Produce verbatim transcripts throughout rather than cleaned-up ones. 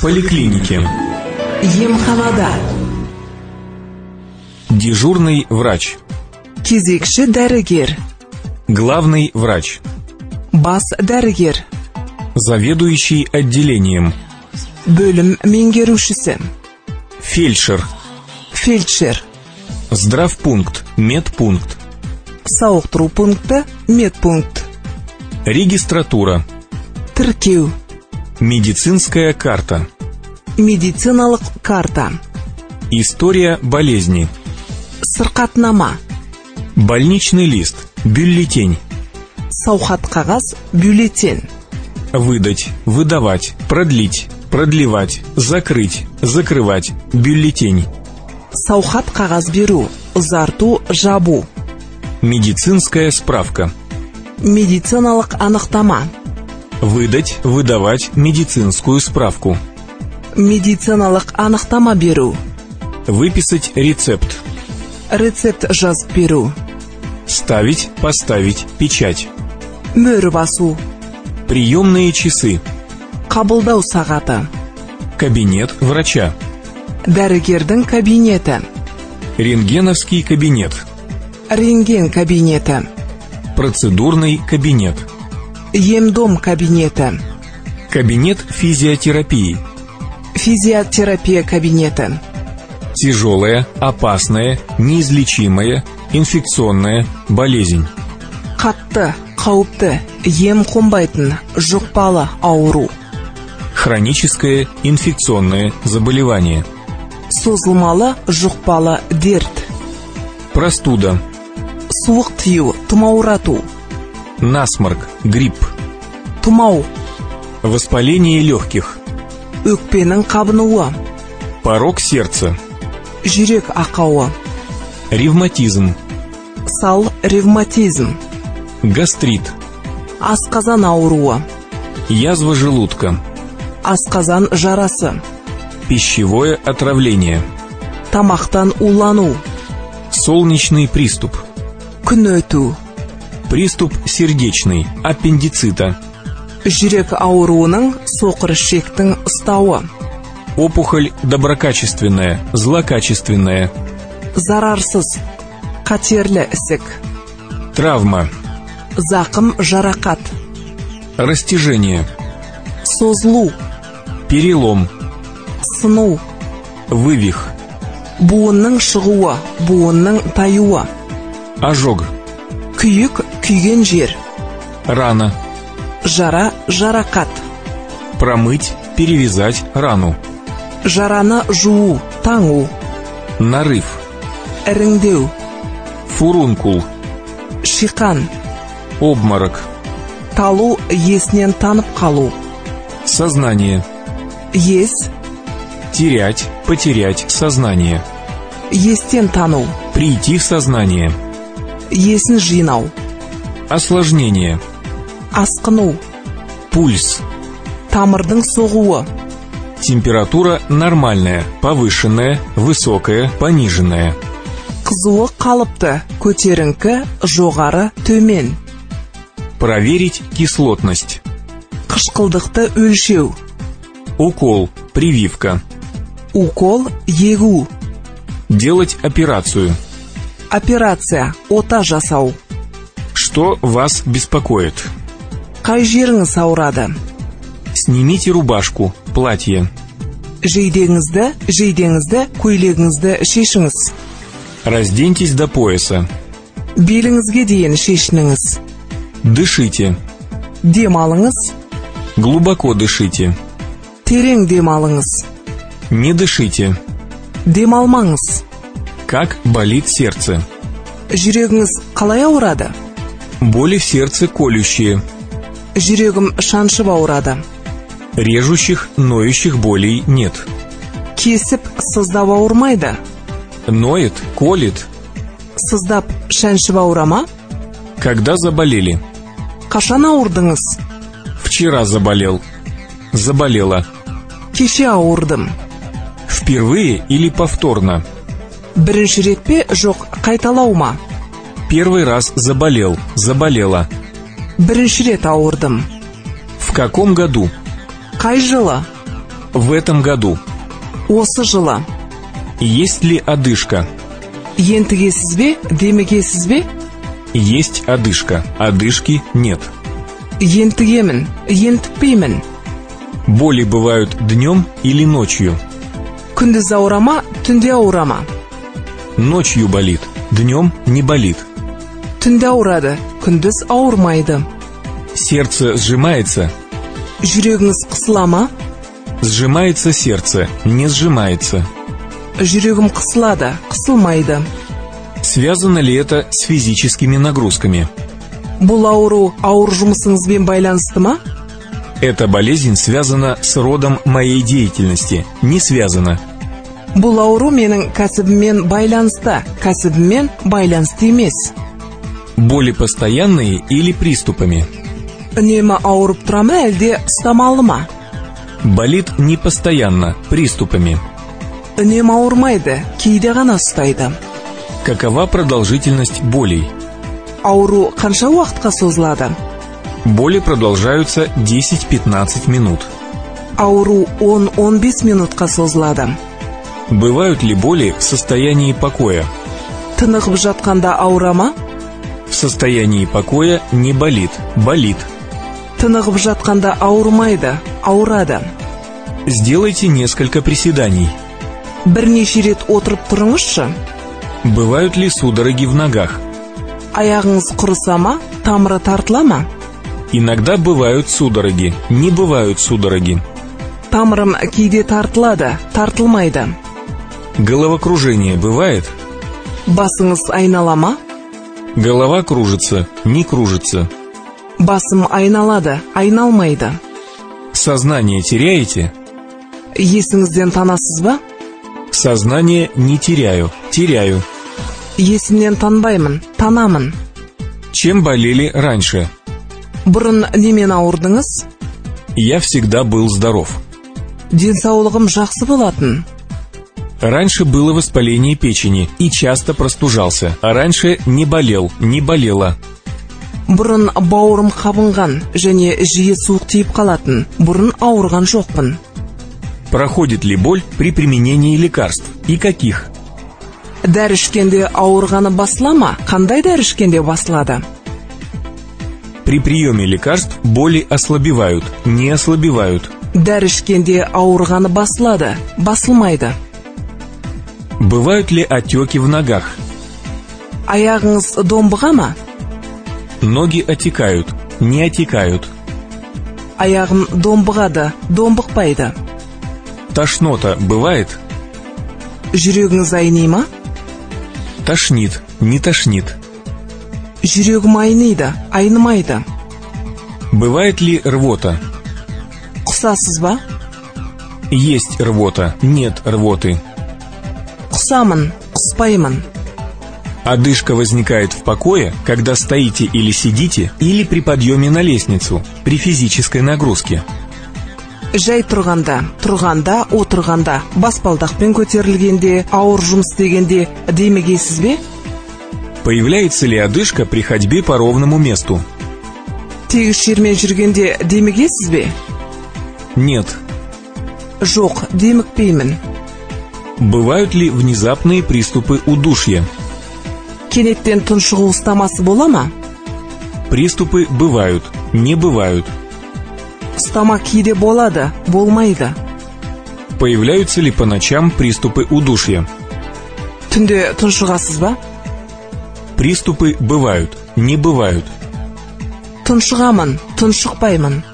поликлинике, емханада, дежурный врач, кезекші дәрігер, главный врач, бас дәрігер, заведующий отделением, бөлім меңгерушісі, фельдшер, фельдшер, здравпункт, медпункт, сауықтыру пункті, медпункт, регистратура, тіркеу, медицинская карта, медициналық карта, история болезни, сырқатнама, больничный лист, бюллетень, сауқат қағаз, бюллетень, выдать, выдавать, продлить, продлевать, закрыть, закрывать, бюллетень, сауқат қағаз беру, ұзарту, жабу, медицинская справка, медициналық анықтама, выдать, выдавать медицинскую справку, медициналық анықтама беру, выписать рецепт, рецепт жазып беру, ставить, поставить печать, мөр басу, приемные часы, қабылдау сағаты, кабинет врача, дәрігердің кабинеті, рентгеновский кабинет, рентген кабинеті, процедурный кабинет, емдом кабинеті, кабинет физиотерапии, физиотерапия кабинеті, тяжелая, опасная, неизлечимая, инфекционная болезнь, қатты, қауіпті, ем қонбайтын, жұқпалы ауру, хроническое инфекционное заболевание, созылмалы, жұқпалы дерт, простуда, суық тию, тұмаурату, насморк, грипп, тұмау, воспаление легких, өкпенің қабынуы, порок сердца, жүрек ақауы, ревматизм, сал ревматизм, гастрит, асқазан ауруы, язва желудка, асқазан жарасы, пищевое отравление, тамақтан улану, солнечный приступ, күн өту, приступ сердечный, аппендицита, жүрек ауруының соқыр ішектің ұстауы, опухоль доброкачественная, злокачественная, зарарсыз, қатерлі ісік, травма, зақым жарақат, растяжение, созылу, перелом, сыну, вывих, буынның шығуы, буынның таюы, ожог, күйік, күйген жер, рана, жара, жарақат, промыть, перевязать рану, жараны жуу, таңу, нарыв, іріңдеу, фурункул, шиқан, обморок, талу, есінен танып қалу, сознание, ес, терять, потерять сознание, естен тану, прийти в сознание, есін жинау, осложнение, асқыну, пульс, тамырдың соғуы, температура нормальная, повышенная, высокая, пониженная, қызуы қалыпты, көтеріңкі, жоғары, төмен, проверить кислотность, қышқылдықты өлшеу, укол, прививка, укол, егу, делать операцию. операция, ота жасау, Что вас беспокоит? қай жеріңіз ауырады, Снимите рубашку, платье. жейдеңізді, жейдеңізді, көйлегіңізді шешіңіз, Разденьтесь до пояса. беліңізге дейін шешініңіз, Дышите. демалыңыз, Глубоко дышите. терең демалыңыз, Не дышите. демалмаңыз, Как болит сердце? жүрегіңіз қалай ауырады, Боли в сердце колющие. жүрегім шаншып ауырады, Режущих, ноющих болей нет. кесіп, сыздап ауырмайды, Ноет, колет. сыздап, шаншып ауырама, Когда заболели? қашан ауырдыңыз, Вчера заболел. Заболела. кеше ауырдым, Впервые или повторно? бірінші рет пе, жоқ, қайталау ма, Первый раз заболел. Заболела. бірінші рет ауырдым, В каком году? қай жылы, В этом году. Осы жылы. Есть ли одышка? Ентігесіз бе, демегесіз бе? Есть одышка. Одышки нет. Ентігемін, ентікпеймін. Боли бывают днем или ночью? Күндіз ауырама, түнде ауырама. Ночью болит, днем не болит. Түнде ауырады, күндіз ауырмайды. Сердце сжимается? Жүрегіңіз қысыла ма? Сжимается сердце, не сжимается. Жүрегім қысылады, қысылмайды. Связано ли это с физическими нагрузками? Бұл ауру ауыр жұмысыңызбен байланысты ма? Эта болезнь связана с родом моей деятельности. Не связана. Бұл ауру менің кәсібіммен байланысты, кәсібіммен байланысты емес. Боли постоянные или приступами? Үнемі ауырып тұра ма, әлде ұстамалы ма? Болит не постоянно, приступами. Үнемі ауырмайды, кейде ғана ұстайды. Какова продолжительность болей? Ауру қанша уақытқа созылады? Боли продолжаются десять-пятнадцать минут. Ауру он-он бес минутқа созылады. Бывают ли боли в состоянии покоя? Тынығып жатқанда ауыра ма? В состоянии покоя не болит, болит. Тынығып жатқанда ауырмайды, ауырады. Сделайте несколько приседаний. Бірнеше рет отырып тұрыңызшы. Бывают ли судороги в ногах? Аяғыңыз құрыса ма, тамыры тартыла ма? Иногда бывают судороги, не бывают судороги. Тамырым кейде тартылады, тартылмайды. Головокружение бывает? Басыңыз айнала ма? Голова кружится, не кружится. Басым айналады, айналмайды. Сознание теряете? Есіңізден танасыз ба? Сознание не теряю, теряю. Есімнен танбаймын, танамын. Чем болели раньше? Бұрын немен ауырдыңыз? Я всегда был здоров. Денсаулығым жақсы болатын. Раньше было воспаление печени и часто простужался, а раньше не болел, не болела. Бұрын бауырым қабынған, және жиі суық тиіп қалатын. Бұрын ауырған жоқпын. Проходит ли боль при применении лекарств и каких? Дәрі ішкенде ауырғаны басыла ма? Қандай дәрі ішкенде басылады? При приеме лекарств боли ослабевают, не ослабевают. Дәрі ішкенде ауырғаны басылады, басылмайды. Бывают ли отеки в ногах? Аяғыңыз домбыға ма? Ноги отекают, не отекают. Аяғым домбығады, домбықпайды. Тошнота бывает? Жүрегіңіз айни ма? Тошнит, не тошнит. Жүрегім айниды, айнымайды. Бывает ли рвота? Құсасыз ба? Есть рвота, нет рвоты. Құсамын, құспаймын. Одышка возникает в покое, когда стоите или сидите, или при подъеме на лестницу, при физической нагрузке. Жай тұрғанда, тұрғанда, отырғанда, баспалдақпен көтерілгенде, ауыр жұмыс істегенде демегесіз бе? Появляется ли одышка при ходьбе по ровному месту? Тегіс жермен жүргенде демегесіз бе? Нет. Жоқ, демікпеймін. Бывают ли внезапные приступы удушья? Кенеттен тұншығу ұстамасы бола ма? Приступы бывают, не бывают. Ұстама кейде болады, болмайды. Появляются ли по ночам приступы удушья? Түнде тұншығасыз ба? Приступы бывают, не бывают. Тұншығамын, тұншықпаймын.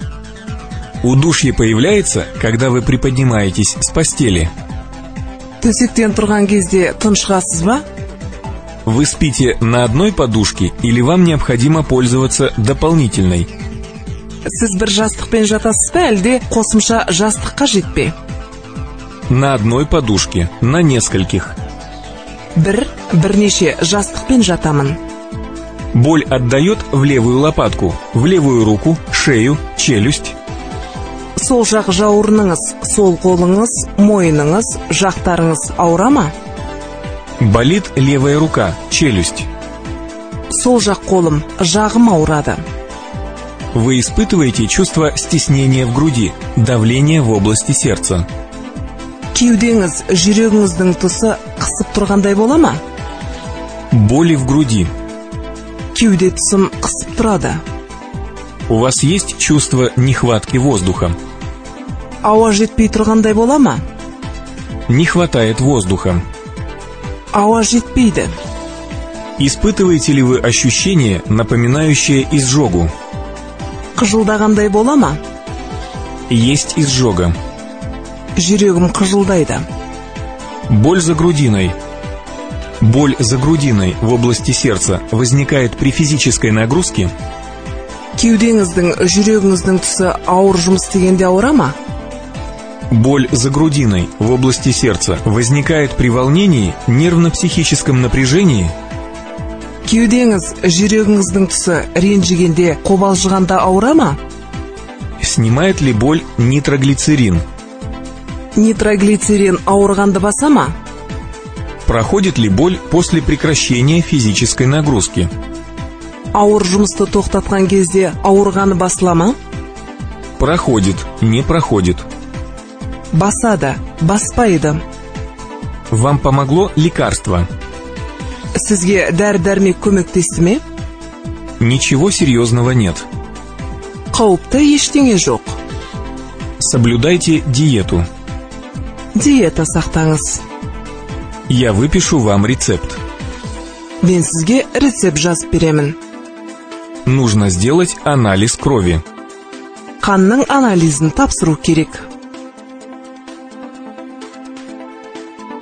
Удушье появляется, когда вы приподнимаетесь с постели. Төсектен тұрған кезде тұншығасыз ба? Вы спите на одной подушке или вам необходимо пользоваться дополнительной? Сіз бір жастықпен жатасыз ба, әлде қосымша жастық қажет пе? На одной подушке, на нескольких. Бір, бірнеше жастықпен жатамын. Боль отдает в левую лопатку, в левую руку, шею, челюсть. Сол жақ жауырыныңыз, сол қолыңыз, мойныңыз, жақтарыңыз ауыра ма? Болит левая рука, челюсть. Сол жақ қолым, жағым ауырады. Вы испытываете чувство стеснения в груди, давление в области сердца. Кеудеңіз жүрегіңіздің тұсы қысып тұрғандай бола ма? Боли в груди. Кеуде тұсым қысып тұрады. У вас есть чувство нехватки воздуха? Ауа жетпей тұрғандай бола ма? Не хватает воздуха. Ауа жетпейді. Испытываете ли вы ощущение, напоминающее изжогу? Қыжылдағандай бола ма? Есть изжога. Жүрегім қыжылдайды. Боль за грудиной. Боль за грудиной в области сердца возникает при физической нагрузке? Кеудеңіздің, жүрегіңіздің тұсы ауыр жұмыс істегенде ауыра ма? Боль за грудиной в области сердца возникает при волнении, нервно-психическом напряжении? Кеудеңіз, жүрегіңіздің тұсы ренжігенде, қобалжығанда ауыра ма? Снимает ли боль нитроглицерин? Нитроглицерин ауырғанды баса ма? Проходит ли боль после прекращения физической нагрузки? Ауыр жұмысты тоқтатқан кезде ауырғаны басыла ма? Проходит, не проходит. Басады, баспайды. Вам помогло лекарство? Сізге дәрі-дәрмек көмектесті ме? Ничего серьезного нет. Қауіпті ештеңе жоқ. Соблюдайте диету. Диета сақтаңыз. Я выпишу вам рецепт. Мен сізге рецепт жазып беремін. Нужно сделать анализ крови. Қанның анализін тапсыру керек.